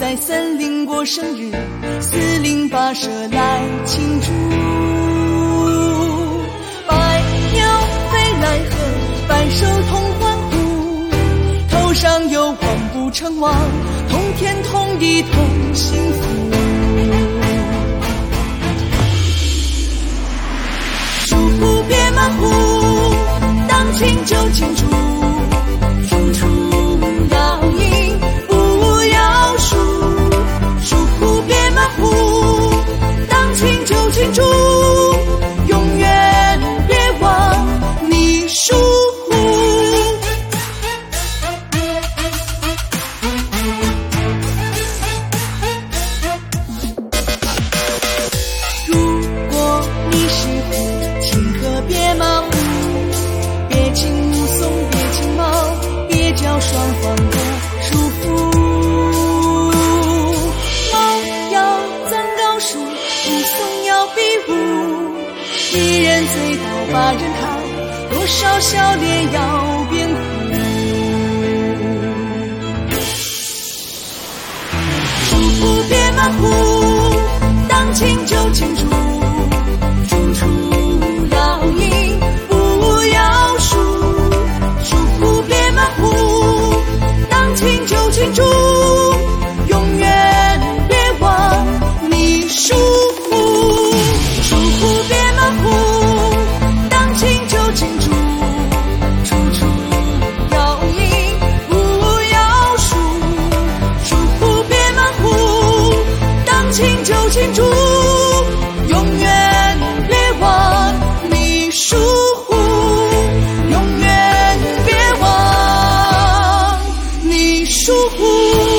在森林过生日，四邻八舍来庆祝。百鸟飞来和百兽同欢呼，头上有王不成王，同天同地同幸福。祝福别马虎，当庆就庆祝，处处要赢不要输。祝福别马虎，当庆就庆祝，永远别忘你疏忽。如果你是虎，请可别马虎，别惊目送，别惊毛，别叫双方的束缚。猫要钻高树，武松要比武，一人醉倒把人扛，多少笑脸要辩护。祝福别马虎，当庆就庆祝，处处要赢不要输。祝福别马虎，当庆就庆祝，永远别忘你疏忽。祝福别马虎，当庆就庆祝，处处要赢不要输。祝福别马虎，当庆就庆祝，永远别忘你疏忽，永远别忘你疏忽。